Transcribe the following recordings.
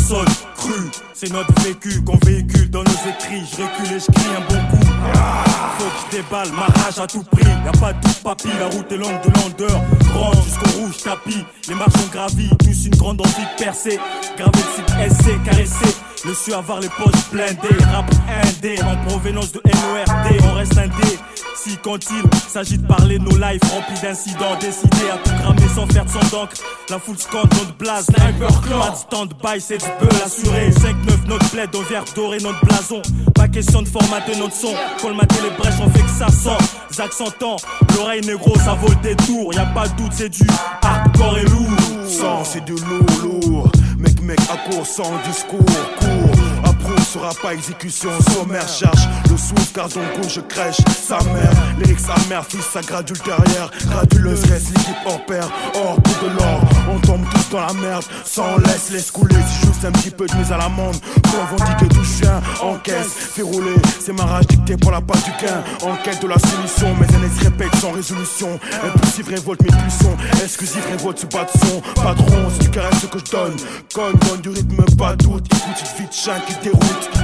personne crue. C'est notre vécu qu'on véhicule dans nos écrits. Je recule et je crie un bon coup. Faut que je déballe ma rage à tout prix. Y'a pas de doute papy, la route est longue de longueur. Grand jusqu'au rouge tapis. Les marches ont gravi, tous une grande envie de percer. Gravé le site SC, caressé. Le su avoir les poches blindées. Rap indé, en provenance de NORD. On reste indé. Si quand il s'agit de parler de nos lives remplis d'incidents, décidés à tout cramer sans faire de sang d'encre. La foule scande notre blaze, sniper clan. Pas de stand-by, c'est du beul assuré. 5-9 notre bled, au vert doré notre blason. Pas question de formater notre son. Colmater les brèches, on fait que ça sent. Zach s'entend, l'oreille négro, ça vaut le détour. Y'a pas de doute, c'est du hardcore et lourd. Sang, c'est du lourd. Mec, à court, sans discours, court. Approuve sera pas exécution, sommaire, cherche le souffle car donc je crèche sa mère. Lyrics sa mère, fils sa gradule derrière. Graduleuse reste l'équipe hors pair, hors pour de l'or. On tombe tous dans la merde, sans laisse couler. Si juste un petit peu de mise à l'amende pour revendiquer tout chien, encaisse, fait rouler. C'est ma rage dictée pour la patte du gain. En quête de la solution, mes années se répètent sans résolution. Impulsive révolte mes pulsions, exclusive révolte sous bas de son. Patron, si tu caresses ce que je donne, donne du rythme, pas de doute. Écoute une vie de chien qui déroute.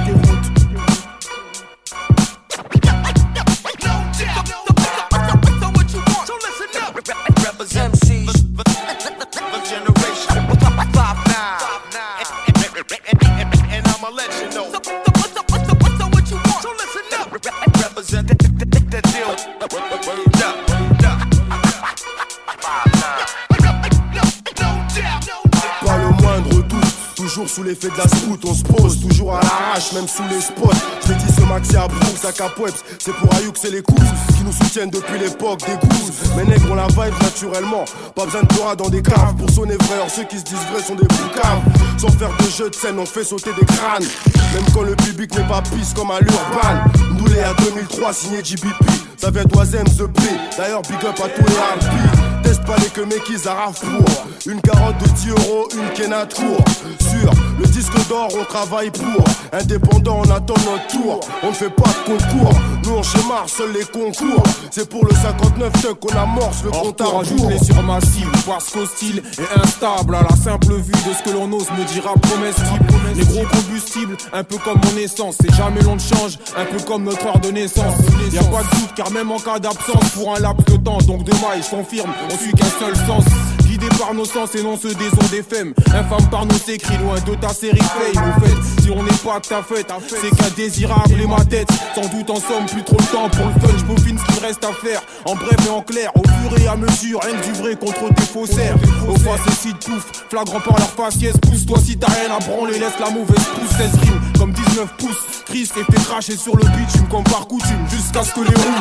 Toujours sous l'effet de la scout, on se pose toujours à l'arrache, même sous les spots. Je l'ai dit ce maxi à Brooks, à Capwebs, c'est pour Ayouk, c'est les coups qui nous soutiennent depuis l'époque des gousses. Mais nègres on la vibe naturellement, pas besoin de Torah dans des caves pour sonner vrai. Or ceux qui se disent vrais sont des boucaves. Sans faire de jeu de scène, on fait sauter des crânes. Même quand le public n'est pas pisse comme à l'Urban. Ndoulé à 2003, signé JBP, ça vient d'Oisem The P. D'ailleurs big up à tous les harpies. Teste pas les que qu'ils arrafent pour une carotte de 10 €, une Kenat court. Sur le disque d'or, on travaille pour. Indépendant, on attend notre tour. On ne fait pas de concours. Nous on schémarre, seuls les concours. C'est pour le 59 tuck qu'on amorce le compte à rebours. Sur ma cible, parce qu'hostile et instable. À la simple vue de ce que l'on ose me dira promestible. Les gros combustibles, un peu comme mon essence. C'est jamais long de change, un peu comme notre heure de naissance. Y'a pas de doute car même en cas d'absence, pour un laps de temps, donc de maille, je confirme, on suit qu'un seul sens. Guidé par nos sens et non ceux des ondes FM. Infâme par nos écrits, loin de ta série fame. Au fait, si on n'est pas de ta fête, c'est qu'indésirable et ma tête. Sans doute en somme, plus trop le temps pour le fun. Je peaufine ce qu'il reste à faire, en bref et en clair. Au fur et à mesure, rien que du vrai contre des faussaires. Au face et si pouf, flagrant par leur faciès. Pousse-toi si t'as rien à branler, laisse la mauvaise pousse. 16 rimes comme 19 pouces. Triste et fait cracher sur le bitume comme par coutume. Jusqu'à ce que les roues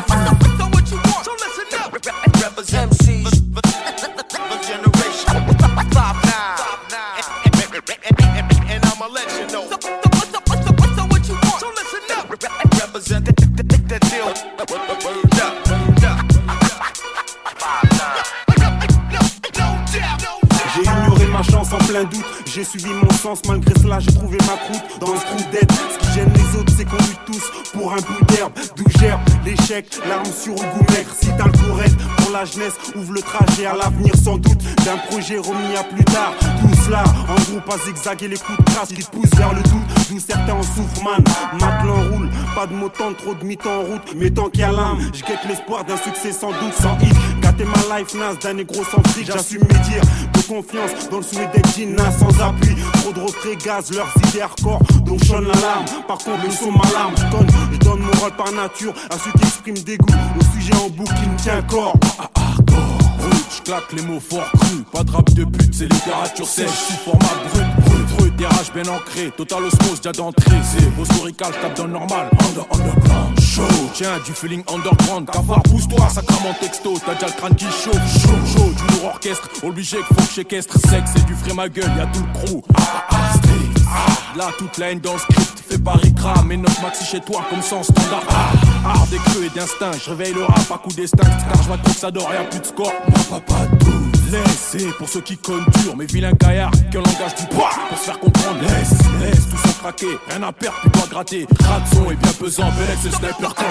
J'ai ignoré ma chance en plein doute. J'ai suivi mon sens, malgré cela j'ai trouvé ma croûte. Dans ce trou d'aide, ce qui gêne les autres c'est qu'on lutte tous pour un bout d'herbe. D'où gerbe l'échec, l'arme sur le goût maigre. Si t'as le courage pour la jeunesse, ouvre le trajet à l'avenir sans doute. D'un projet remis à plus tard. Tout cela en groupe à zigzaguer les coups de trace qui te poussent vers le doute. D'où certains en souffrent man, matelas roule. Pas de mot tendre, trop de mythes en route. Mais tant qu'il y a l'âme, je guette l'espoir d'un succès sans doute, sans hit. Gâter ma life naze d'un négro sans fric. J'assume mes dires de confiance dans le souhait d'être Gina sans appui. Trop de retraits gaz, leurs idées hardcore. Donc je sonne l'alarme, par contre le son m'alarme. Je donne mon rôle par nature à ceux qui expriment dégoût. Au sujet en boucle qui me tient corps. Je claque les mots fort crus, pas de rap de pute, c'est littérature sèche, sous format brut, des rages bien ancrés, total osmose déjà d'entrée, c'est historical, je tape dans le normal, underground, chaud, tiens, du feeling underground, cafard, pousse-toi, sacrament texto, t'as déjà le crâne qui chauffe, chaud, du lourd orchestre, obligé qu'il faut que j'équestre, sexe et du frais ma gueule, y'a tout le crew, là toute la haine dans le script, fait par écran, mais notre maxi chez toi comme ça en standard, art des creux et d'instinct, je réveille le rap à coup d'instinct, car je vois trop que ça dort, y'a plus de score, pas tout. Laissez pour ceux qui connent dur, mes vilains gaillards qui ont le langage du poids pour se faire comprendre. Laisse, tous sont craqués, rien à perdre, plus doit gratter. Rap son est bien pesant, Belek c'est le sniper clan.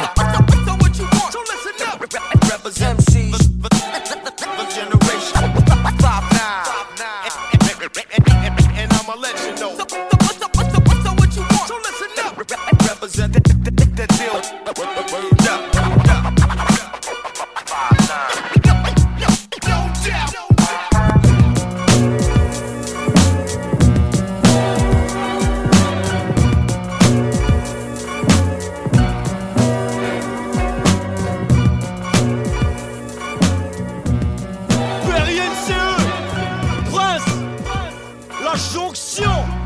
MC, Jonction